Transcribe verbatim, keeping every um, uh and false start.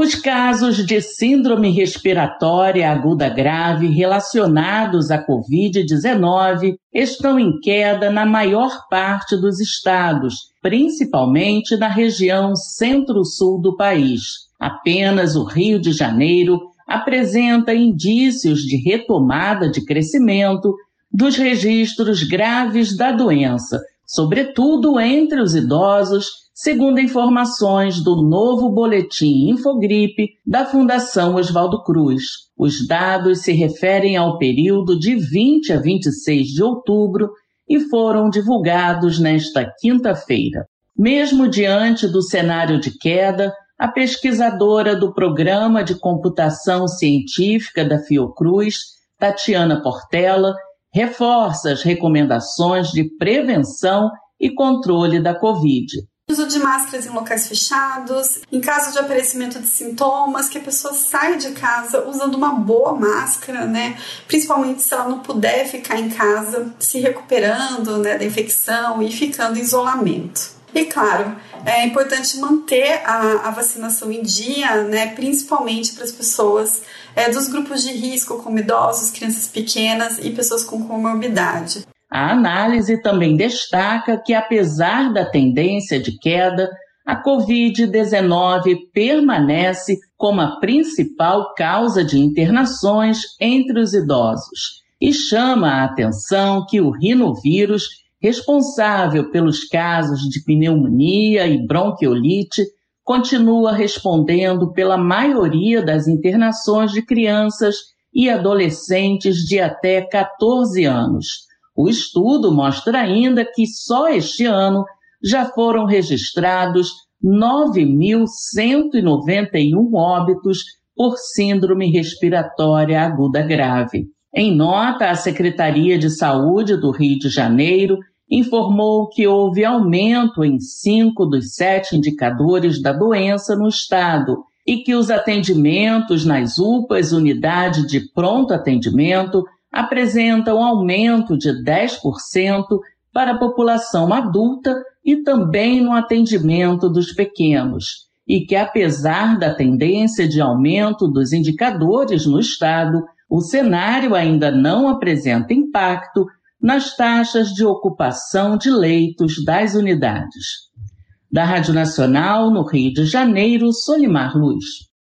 Os casos de síndrome respiratória aguda grave relacionados à covid dezenove estão em queda na maior parte dos estados, principalmente na região centro-sul do país. Apenas o Rio de Janeiro apresenta indícios de retomada de crescimento dos registros graves da doença, sobretudo entre os idosos, segundo informações do novo boletim Infogripe da Fundação Oswaldo Cruz. Os dados se referem ao período de vinte a vinte e seis de outubro e foram divulgados nesta quinta-feira. Mesmo diante do cenário de queda, a pesquisadora do Programa de Computação Científica da Fiocruz, Tatiana Portela, reforça as recomendações de prevenção e controle da Covid. Uso de máscaras em locais fechados, em caso de aparecimento de sintomas, que a pessoa saia de casa usando uma boa máscara, né? Principalmente se ela não puder ficar em casa se recuperando, né, da infecção e ficando em isolamento. E claro, é importante manter a, a vacinação em dia, né, principalmente para as pessoas é, dos grupos de risco, como idosos, crianças pequenas e pessoas com comorbidade. A análise também destaca que, apesar da tendência de queda, a covid dezenove permanece como a principal causa de internações entre os idosos e chama a atenção que o rinovírus, responsável pelos casos de pneumonia e bronquiolite, continua respondendo pela maioria das internações de crianças e adolescentes de até catorze anos. O estudo mostra ainda que só este ano já foram registrados nove mil cento e noventa e um óbitos por síndrome respiratória aguda grave. Em nota, a Secretaria de Saúde do Rio de Janeiro informou que houve aumento em cinco dos sete indicadores da doença no estado e que os atendimentos nas U P As, unidade de pronto atendimento, apresentam aumento de dez por cento para a população adulta e também no atendimento dos pequenos, e que apesar da tendência de aumento dos indicadores no estado, o cenário ainda não apresenta impacto nas taxas de ocupação de leitos das unidades. Da Rádio Nacional, no Rio de Janeiro, Solimar Luz.